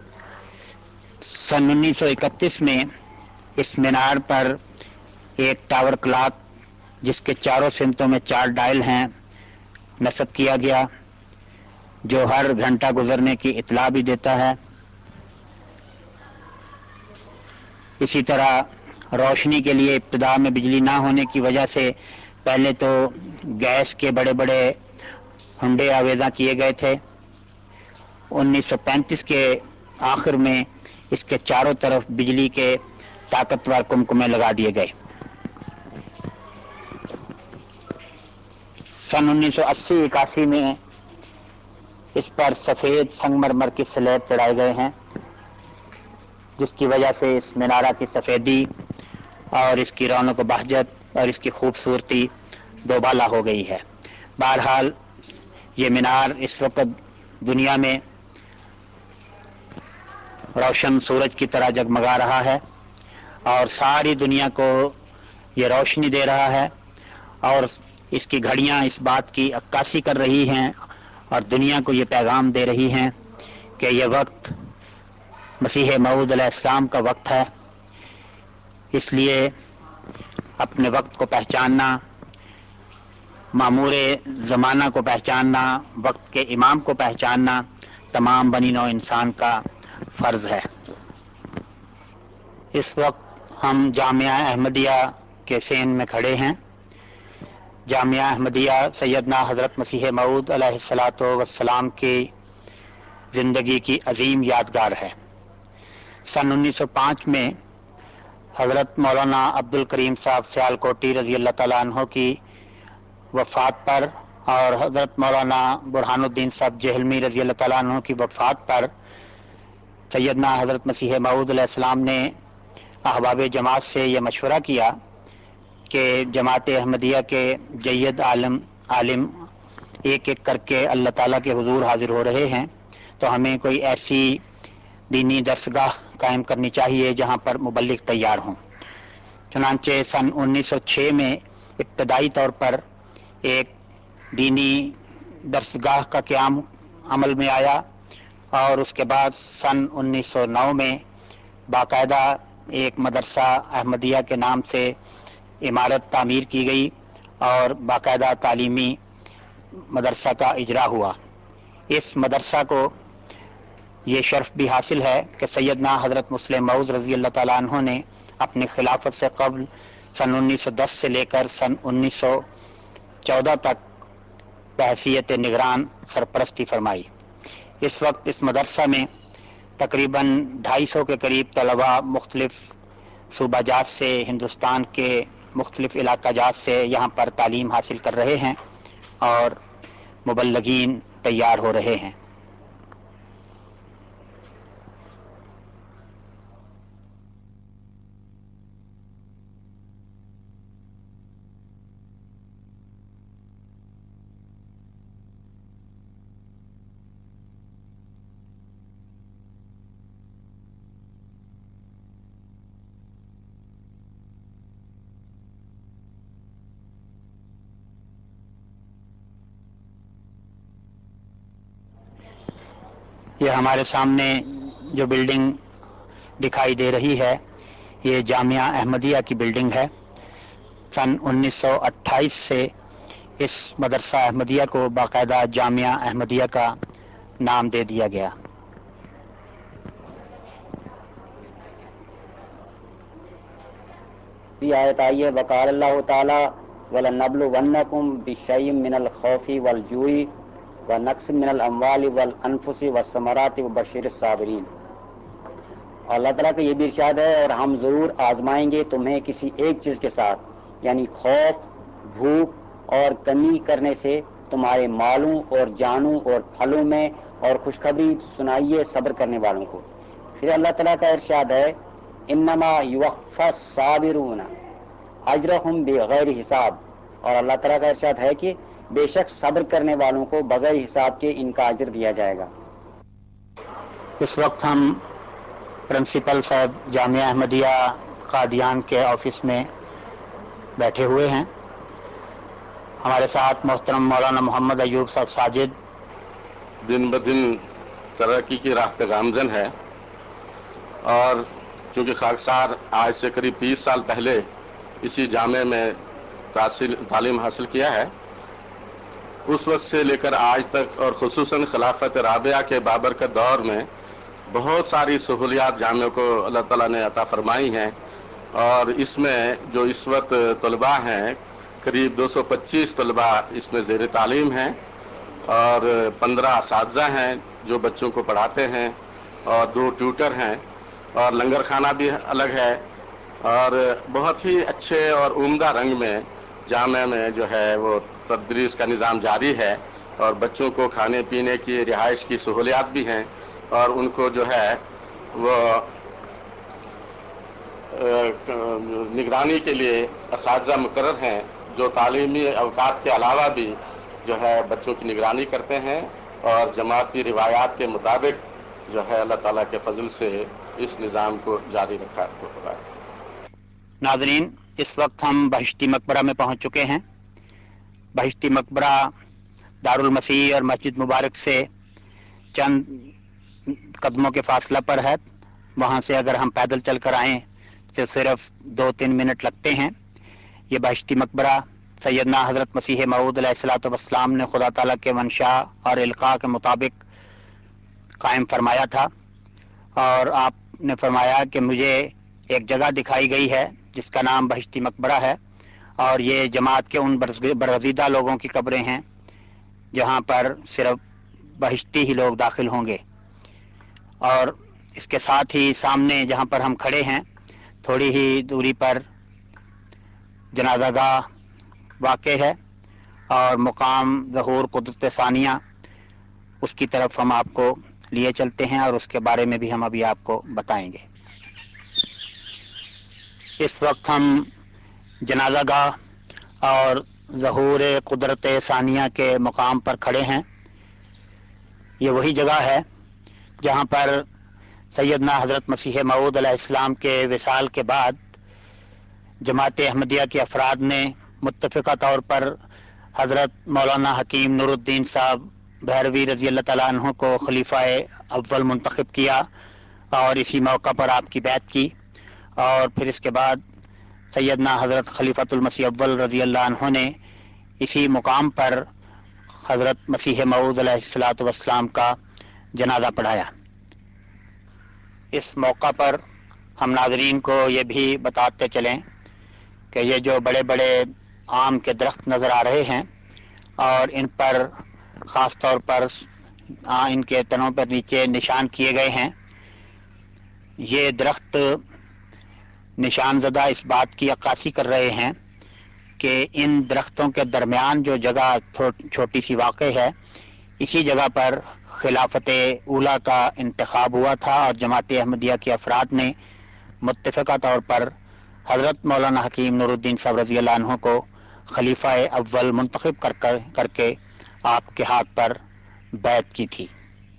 سن انیس سو اکتیس میں اس مینار پر ایک ٹاور کلاک جس کے چاروں سمتوں میں چار ڈائل ہیں نصب کیا گیا، جو ہر گھنٹہ گزرنے کی اطلاع بھی دیتا ہے۔ اسی طرح روشنی کے لیے ابتدا میں بجلی نہ ہونے کی وجہ سے پہلے تو گیس کے بڑے بڑے ہنڈے آویزاں کیے گئے تھے۔ انیس سو پینتیس کے آخر میں اس کے چاروں طرف بجلی کے طاقتور کمکمے لگا دیے گئے۔ سن انیس سو اسی اکاسی میں اس پر سفید سنگ مرمر کی سلیب چڑھائے گئے ہیں، جس کی وجہ سے اس مینارہ کی سفیدی اور اس کی رونق و بہجت اور اس کی خوبصورتی دوبالا ہو گئی ہے۔ بہرحال یہ مینار اس وقت دنیا میں روشن سورج کی طرح جگمگا رہا ہے اور ساری دنیا کو یہ روشنی دے رہا ہے، اور اس کی گھڑیاں اس بات کی عکاسی کر رہی ہیں اور دنیا کو یہ پیغام دے رہی ہیں کہ یہ وقت مسیح موعود علیہ السلام کا وقت ہے۔ اس لیے اپنے وقت کو پہچاننا، معمور زمانہ کو پہچاننا، وقت کے امام کو پہچاننا تمام بنی نوع انسان کا فرض ہے۔ اس وقت ہم جامعہ احمدیہ کے صحن میں کھڑے ہیں۔ جامعہ احمدیہ سیدنا حضرت مسیح موعود علیہ الصلوۃ والسلام کی زندگی کی عظیم یادگار ہے۔ سن انیس سو پانچ میں حضرت مولانا عبد الکریم صاحب سیالکوٹی رضی اللہ تعالیٰ عنہ کی وفات پر اور حضرت مولانا برہان الدین صاحب جہلمی رضی اللہ تعالیٰ عنہ کی وفات پر سیدنا حضرت مسیح موعود علیہ السلام نے احباب جماعت سے یہ مشورہ کیا کہ جماعت احمدیہ کے جید عالم عالم ایک ایک کر کے اللہ تعالیٰ کے حضور حاضر ہو رہے ہیں، تو ہمیں کوئی ایسی دینی درسگاہ قائم کرنی چاہیے جہاں پر مبلغ تیار ہوں۔ چنانچہ سن انیس سو چھ میں ابتدائی طور پر ایک دینی درسگاہ کا قیام عمل میں آیا، اور اس کے بعد سن انیس سو نو میں باقاعدہ ایک مدرسہ احمدیہ کے نام سے عمارت تعمیر کی گئی اور باقاعدہ تعلیمی مدرسہ کا اجرا ہوا۔ اس مدرسہ کو یہ شرف بھی حاصل ہے کہ سیدنا حضرت مسلم موعود رضی اللہ تعالیٰ عنہ نے اپنی خلافت سے قبل سن انیس سو دس سے لے کر سن انیس سو چودہ تک بحیثیت نگران سرپرستی فرمائی۔ اس وقت اس مدرسہ میں تقریباً ڈھائی سو کے قریب طلباء مختلف صوبہ جات سے، ہندوستان کے مختلف علاقہ جات سے یہاں پر تعلیم حاصل کر رہے ہیں اور مبلغین تیار ہو رہے ہیں۔ یہ ہمارے سامنے جو بلڈنگ دکھائی دے رہی ہے یہ جامعہ احمدیہ کی بلڈنگ ہے۔ سن انیس سو اٹھائیس سے اس مدرسہ احمدیہ کو باقاعدہ جامعہ احمدیہ کا نام دے دیا گیا۔ یہ آیت آئی ہے وقال اللہ تعالیٰ وَلَنَبْلُوَنَّكُمْ بِشَيْءٍ مِّنَ الْخَوْفِ وَالْجُوعِ وَنَقْصٍ مِّنَ الْأَمْوَالِ وَالْأَنفُسِ وَالثَّمَرَاتِ وَبَشِّرِ الصَّابِرِينَ۔ اللہ تعالیٰ کا یہ بھی ارشاد ہے اور ہم ضرور آزمائیں گے تمہیں کسی ایک چیز کے ساتھ، یعنی خوف، بھوک اور کمی کرنے سے تمہارے مالوں اور جانوں اور پھلوں میں، اور خوشخبری سنائیے صبر کرنے والوں کو۔ پھر اللہ تعالیٰ کا ارشاد ہے انما یوفی الصابرون اجرہم بغیر حساب، اور اللہ تعالیٰ کا ارشاد ہے کہ بے شک صبر کرنے والوں کو بغیر حساب کے ان کا اجر دیا جائے گا۔ اس وقت ہم پرنسپل صاحب جامعہ احمدیہ قادیان کے آفس میں بیٹھے ہوئے ہیں۔ ہمارے ساتھ محترم مولانا محمد ایوب صاحب ساجد دن بدن ترقی کی راہ پہ گامزن ہے، اور چونکہ خاکسار آج سے قریب تیس سال پہلے اسی جامعہ میں تحصیل تعلیم حاصل کیا ہے، اس وقت سے لے کر آج تک اور خصوصاً خلافت رابعہ کے بابرکت دور میں بہت ساری سہولیات جامعہ کو اللہ تعالیٰ نے عطا فرمائی ہیں، اور اس میں جو اس وقت طلباء ہیں قریب دو سو پچیس طلباء اس میں زیر تعلیم ہیں، اور پندرہ اساتذہ ہیں جو بچوں کو پڑھاتے ہیں، اور دو ٹیوٹر ہیں، اور لنگر خانہ بھی الگ ہے، اور بہت ہی اچھے اور عمدہ رنگ میں جامعہ میں جو ہے وہ تدریس کا نظام جاری ہے، اور بچوں کو کھانے پینے کی رہائش کی سہولیات بھی ہیں، اور ان کو جو ہے وہ نگرانی کے لیے اساتذہ مقرر ہیں جو تعلیمی اوقات کے علاوہ بھی جو ہے بچوں کی نگرانی کرتے ہیں، اور جماعتی روایات کے مطابق جو ہے اللہ تعالیٰ کے فضل سے اس نظام کو جاری رکھا ہوا ہے۔ ناظرین، اس وقت ہم بہشتی مقبرہ میں پہنچ چکے ہیں۔ بہشتی مقبرہ دارالمسیح اور مسجد مبارک سے چند قدموں کے فاصلہ پر ہے۔ وہاں سے اگر ہم پیدل چل کر آئیں تو صرف دو تین منٹ لگتے ہیں۔ یہ بہشتی مقبرہ سیدنا حضرت مسیح موعود علیہ الصلوۃ والسلام نے خدا تعالیٰ کے منشا اور القاء کے مطابق قائم فرمایا تھا، اور آپ نے فرمایا کہ مجھے ایک جگہ دکھائی گئی ہے جس کا نام بہشتی مقبرہ ہے، اور یہ جماعت کے ان برگزیدہ لوگوں کی قبریں ہیں جہاں پر صرف بہشتی ہی لوگ داخل ہوں گے۔ اور اس کے ساتھ ہی سامنے جہاں پر ہم کھڑے ہیں تھوڑی ہی دوری پر جنازہ گاہ واقع ہے، اور مقام ظہور قدرت ثانیہ اس کی طرف ہم آپ کو لیے چلتے ہیں، اور اس کے بارے میں بھی ہم ابھی آپ کو بتائیں گے۔ اس وقت ہم جنازہ گاہ اور ظہور قدرت ثانیہ کے مقام پر کھڑے ہیں۔ یہ وہی جگہ ہے जहाँ पर सैयदना हज़रत मसीह मऊद अलैहिस्सलाम के विसाल के बाद जमात अहमदिया के अफराद ने मुत्तफ़िक़ा तौर पर हज़रत मौलाना हकीम नूरुद्दीन साहब भैरवी रज़ी अल्लाह तआला अन्हु को खलीफा अव्वल मुंतखब किया और इसी मौका पर आपकी बैत की। और फिर इसके बाद सैयदना हज़रत खलीफतुल मसीह अव्वल रज़ी अल्लाह अन्हु ने इसी मुकाम पर हज़रत मसीह मऊद अलैहिस्सलातु वस्सलाम का जनाजा पढ़ाया। इस मौका पर हम नाज़रीन को ये भी बताते चलें कि ये जो बड़े बड़े आम के दरख्त नज़र आ रहे हैं और इन पर ख़ास तौर पर आ, इनके तनों पर नीचे निशान किए गए हैं, ये दरख्त निशान ज़दा इस बात की अक्कासी कर रहे हैं कि इन दरख्तों के दरमियान जो जगह छोटी सी वाक़ है, इसी जगह पर खिलाफत ऊला का इंतखाब हुआ था और जमात अहमदिया के अफराद ने मुत्तफ़िक़ा तौर पर हज़रत मौलाना हकीम नूरुद्दीन साहब रज़ी अल्लाह अन्हु को खलीफा अव्वल मुंतखब कर कर करके आपके हाथ पर बैत की थी।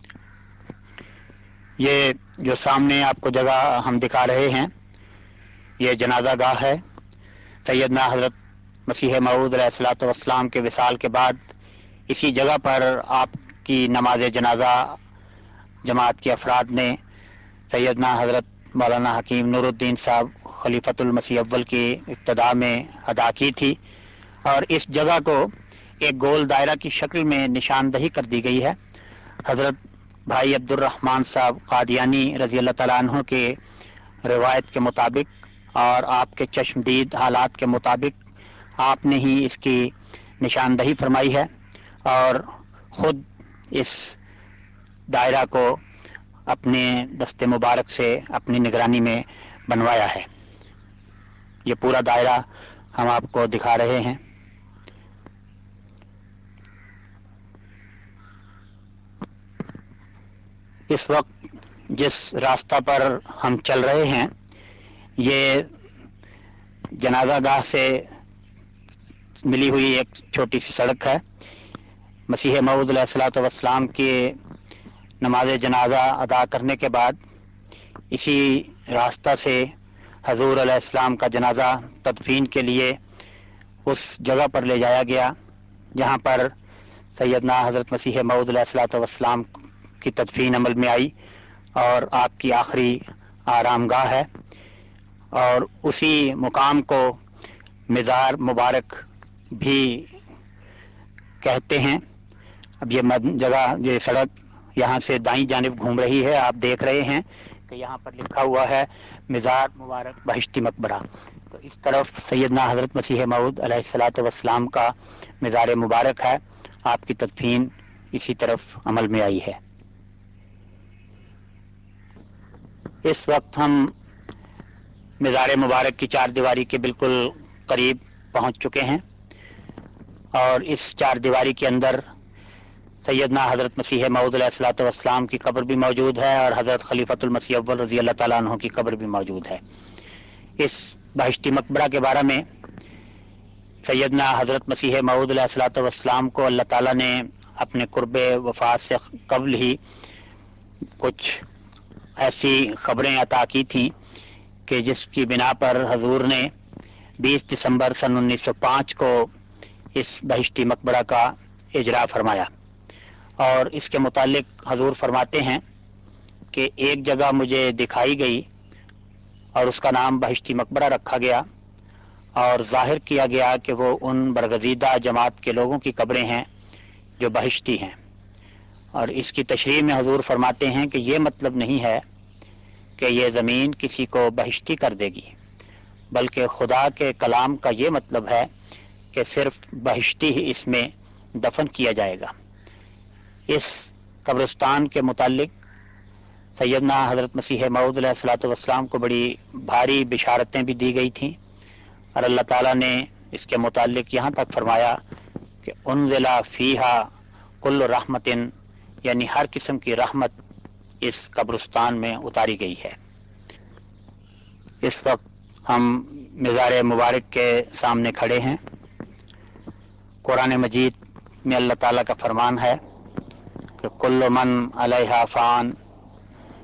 ये जो सामने आपको जगह हम दिखा रहे हैं, ये जनाजा गाह है। सैयदना हज़रत मसीह मऊद अलैहिस्सलातु वस्सलाम के विसाल के बाद इसी जगह पर आपकी नमाज जनाजा जमात के अफराद ने सैयदना हज़रत मौलाना हकीम नूरुद्दीन साहब खलीफतुल मसीह अव्वल की इब्तिदा में अदा की थी और इस जगह को एक गोल दायरा की शक्ल में निशानदही कर दी गई है। हज़रत भाई अब्दुर्रहमान साहब कादियानी रज़ी अल्लाह तआला अन्हु के रिवायत के मुताबिक और आपके चश्मदीद हालात के मुताबिक आपने ही इसकी निशानदही फरमाई है और ख़ुद इस दायरा को अपने दस्ते मुबारक से अपनी निगरानी में बनवाया है। ये पूरा दायरा हम आपको दिखा रहे हैं। इस वक्त जिस रास्ता पर हम चल रहे हैं, ये जनाजा गाह से मिली हुई एक छोटी सी सड़क है। मसीह मऊद अलैहिस्सलातु वस्सलाम के नमाज जनाजा अदा करने के बाद इसी रास्ता से हजूर अलैहिस्सलाम का जनाजा तदफीन के लिए उस जगह पर ले जाया गया जहाँ पर सैयदना हज़रत मसीह मऊद अलैहिस्सलातु वस्सलाम की तदफीन अमल में आई और आपकी आखिरी आरामगाह है और उसी मुकाम को मज़ार मुबारक भी कहते हैं। अब ये जगह, ये सड़क यहाँ से दाईं जानिब घूम रही है। आप देख रहे हैं कि यहाँ पर लिखा हुआ है मज़ार मुबारक बहिश्ती मकबरा। तो इस तरफ सैयदना हज़रत मसीह मऊद अलैहिस्सलातु वस्सलाम का मज़ार मुबारक है। आपकी तदफीन इसी तरफ अमल में आई है। इस वक्त हम मज़ार मुबारक की चार दीवारी के बिल्कुल करीब पहुँच चुके हैं और इस चार दीवारी के अंदर सैयदना हज़रत मसीह मऊद अलैहिस्सलातु वस्सलाम की कब्र भी मौजूद है और हज़रत खलीफतुल मसीह अव्वल रज़ी अल्लाह तआला अन्हु की कब्र भी मौजूद है। इस बहिश्ती मकबरा के बारे में सैयदना हज़रत मसीह मऊद अलैहिस्सलातु वस्सलाम को अल्लाह ताला ने अपने कुर्ब वफ़ात से कबल ही कुछ ऐसी खबरें अता की थी कि जिसकी बिना पर हजूर ने बीस दिसंबर सन उन्नीस सौ पाँच को इस बहिश्ती मकबरा का इजरा फरमाया और इसके मुतालिक हजूर फरमाते हैं कि एक जगह मुझे दिखाई गई और उसका नाम बहिश्ती मकबरा रखा गया और ज़ाहिर किया गया कि वो उन बरगज़ीदा जमात के लोगों की कब्रें हैं जो बहिश्ती हैं। और इसकी तशरीह में हजूर फरमाते हैं कि ये मतलब नहीं है कि ये ज़मीन किसी को बहिश्ती कर देगी, बल्कि खुदा के कलाम का ये मतलब है कि सिर्फ बहिश्ती ही इसमें दफन किया जाएगा। इस कब्रिस्तान के मुतालिक सैयदना हज़रत मसीह मऊद अलैहिस्सलातु वस्सलाम को बड़ी भारी बिशारतें भी दी गई थीं और अल्लाह ताला ने इसके मुतालिक यहाँ तक फरमाया कि उन्ज़िला फ़ीहा कुल्लु रहमतिन, यानी हर किस्म की रहमत इस कब्रिस्तान में उतारी गई है। इस वक्त हम मज़ार मुबारक के सामने खड़े हैं। कुरान मजीद में अल्लाह ताला का फरमान है कि कुल्लु मन अलैहा फ़ान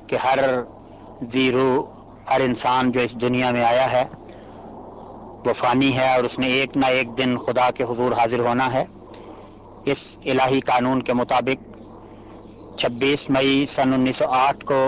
کہ ہر ذی روح، ہر انسان جو اس دنیا میں آیا ہے وہ فانی ہے اور اس نے ایک نہ ایک دن خدا کے حضور حاضر ہونا ہے۔ اس الہی قانون کے مطابق چھبیس مئی سن انیس سو آٹھ کو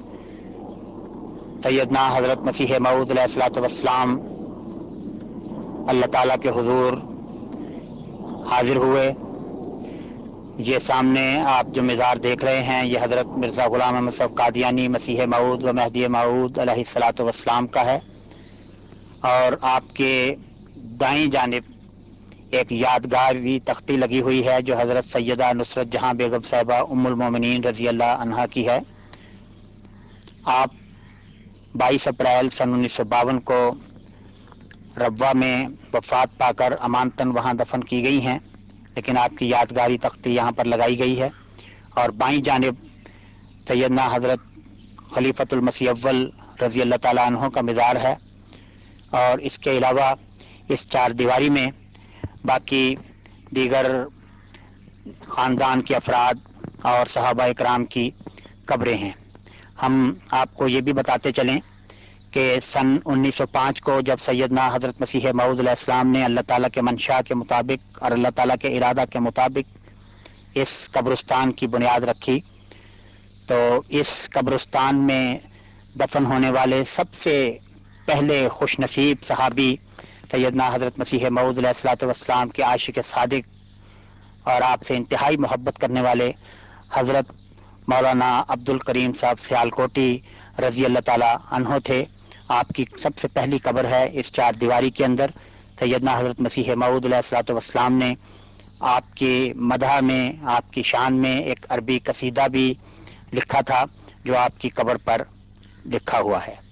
سیدنا حضرت مسیح موعود علیہ الصلوۃ والسلام اللہ تعالیٰ کے حضور حاضر ہوئے۔ یہ سامنے آپ جو مزار دیکھ رہے ہیں یہ حضرت مرزا غلام احمد صاحب قادیانی مسیح موعود و مہدی موعود علیہ الصلوۃ والسلام کا ہے، اور آپ کے دائیں جانب ایک یادگار بھی تختی لگی ہوئی ہے جو حضرت سیدہ نصرت جہاں بیگم صاحبہ ام المومنین رضی اللہ عنہا کی ہے۔ آپ بائیس اپریل سن انیس سو باون کو ربوہ میں وفات پا کر امانتاً وہاں دفن کی گئی ہیں، لیکن آپ کی یادگاری تختی یہاں پر لگائی گئی ہے۔ اور بائیں جانب سیدنا حضرت خلیفۃ المسیح اول رضی اللہ تعالیٰ عنہ کا مزار ہے، اور اس کے علاوہ اس چار دیواری میں باقی دیگر خاندان کے افراد اور صحابہ اکرام کی قبریں ہیں۔ ہم آپ کو یہ بھی بتاتے چلیں کہ سن انیس سو پانچ کو جب سیدنا حضرت مسیح موعود علیہ السلام نے اللہ تعالیٰ کے منشا کے مطابق اور اللہ تعالیٰ کے ارادہ کے مطابق اس قبرستان کی بنیاد رکھی، تو اس قبرستان میں دفن ہونے والے سب سے پہلے خوش نصیب صحابی سیدنا حضرت مسیح موعود علیہ الصلوۃ والسلام کے عاشق صادق اور آپ سے انتہائی محبت کرنے والے حضرت مولانا عبد الکریم صاحب سیالکوٹی رضی اللہ تعالیٰ عنہ تھے۔ آپ کی سب سے پہلی قبر ہے اس چار دیواری کے اندر۔ سیدنا حضرت مسیح موعود علیہ الصلوۃ والسلام نے آپ کی مدح میں، آپ کی شان میں ایک عربی قصیدہ بھی لکھا تھا جو آپ کی قبر پر لکھا ہوا ہے۔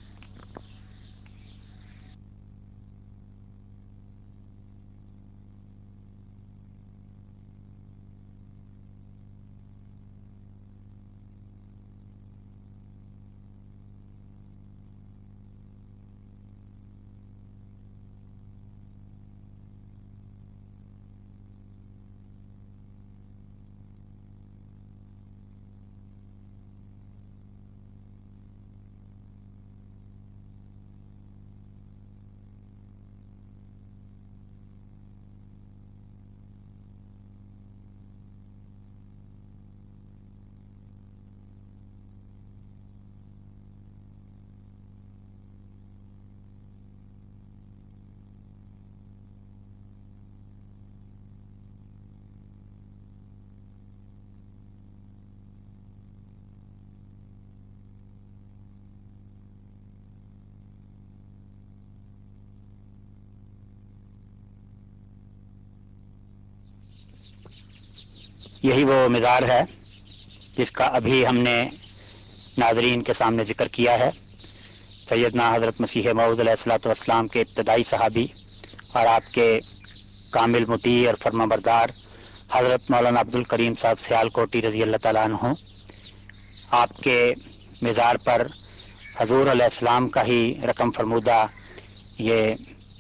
یہی وہ مزار ہے جس کا ابھی ہم نے ناظرین کے سامنے ذکر کیا ہے۔ سیدنا حضرت مسیح موعود علیہ الصلوۃ والسلام کے ابتدائی صحابی اور آپ کے کامل مطیع اور فرما بردار حضرت مولانا عبد الکریم صاحب سیالکوٹی رضی اللہ تعالیٰ عنہ، آپ کے مزار پر حضور علیہ السلام کا ہی رقم فرمودہ یہ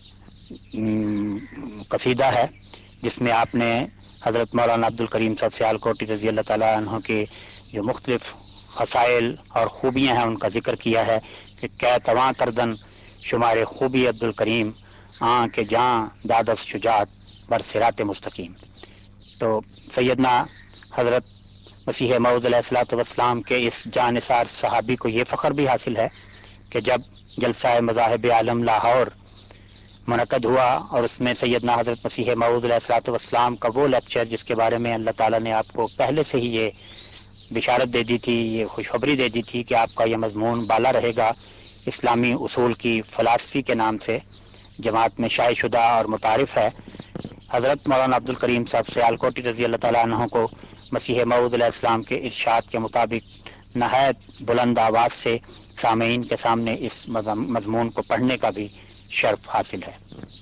قصیدہ ہے جس میں آپ نے حضرت مولانا عبد الکریم صاحب سیالکوٹی رضی اللہ تعالیٰ عنہ کے جو مختلف خصائل اور خوبیاں ہیں ان کا ذکر کیا ہے کہ کیا تواں کردن شمار خوبی عبد الکریم آں کے جاں دادس شجاعت بر صراط مستقیم۔ تو سیدنا حضرت مسیح موعود علیہ الصلوۃ والسلام کے اس جانثار صحابی کو یہ فخر بھی حاصل ہے کہ جب جلسہ مذاہب عالم لاہور منعقد ہوا اور اس میں سیدنا حضرت مسیح موعود علیہ الصلوۃ والسلام کا وہ لیکچر جس کے بارے میں اللہ تعالیٰ نے آپ کو پہلے سے ہی یہ بشارت دے دی تھی، یہ خوشخبری دے دی تھی کہ آپ کا یہ مضمون بالا رہے گا، اسلامی اصول کی فلاسفی کے نام سے جماعت میں شائع شدہ اور متعارف ہے۔ حضرت مولانا عبد الکریم صاحب سیالکوٹی رضی اللہ تعالیٰ عنہ کو مسیح موعود علیہ السلام کے ارشاد کے مطابق نہایت بلند آواز سے سامعین کے سامنے اس مضمون کو پڑھنے کا بھی شرف حاصل ہے۔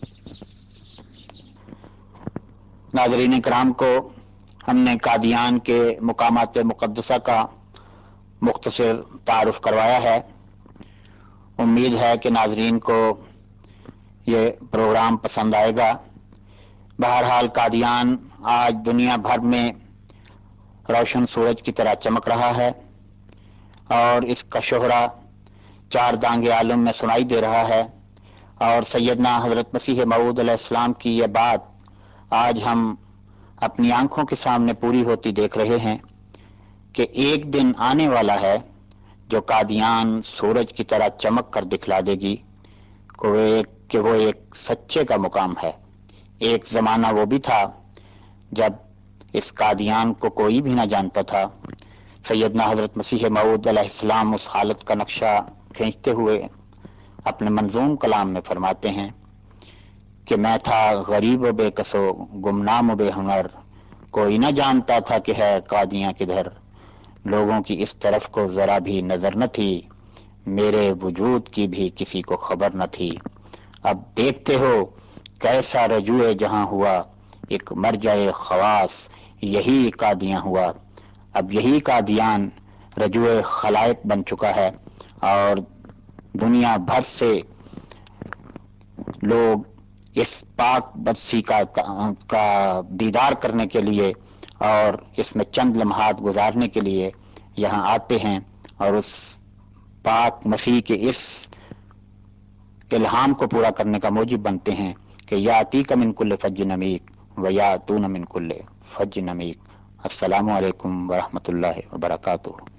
ناظرین کرام کو ہم نے قادیان کے مقامات مقدسہ کا مختصر تعارف کروایا ہے۔ امید ہے کہ ناظرین کو یہ پروگرام پسند آئے گا۔ بہرحال قادیان آج دنیا بھر میں روشن سورج کی طرح چمک رہا ہے، اور اس کا شہرہ چار دانگ عالم میں سنائی دے رہا ہے، اور سیدنا حضرت مسیح موعود علیہ السلام کی یہ بات آج ہم اپنی آنکھوں کے سامنے پوری ہوتی دیکھ رہے ہیں کہ ایک دن آنے والا ہے جو قادیان سورج کی طرح چمک کر دکھلا دے گی کہ وہ ایک کہ وہ ایک سچے کا مقام ہے۔ ایک زمانہ وہ بھی تھا جب اس قادیان کو کوئی بھی نہ جانتا تھا۔ سیدنا حضرت مسیح موعود علیہ السلام اس حالت کا نقشہ کھینچتے ہوئے اپنے منظوم کلام میں فرماتے ہیں کہ میں تھا غریب و بے کسو گمنام و بے ہنر، کوئی نہ جانتا تھا کہ ہے قادیاں کدھر، لوگوں کی اس طرف کو ذرا بھی نظر نہ تھی، میرے وجود کی بھی کسی کو خبر نہ تھی۔ اب دیکھتے ہو کیسا رجوع جہاں ہوا، ایک مرجع خواص یہی قادیاں ہوا۔ اب یہی قادیان رجوع خلائق بن چکا ہے، اور دنیا بھر سے لوگ اس پاک بدسی کا کا دیدار کرنے کے لیے اور اس میں چند لمحات گزارنے کے لیے یہاں آتے ہیں، اور اس پاک مسیح کے اس الہام کو پورا کرنے کا موجب بنتے ہیں کہ یاتیک من کل فج عمیق و یاتون من کل فج عمیق۔ السلام علیکم ورحمۃ اللہ وبرکاتہ۔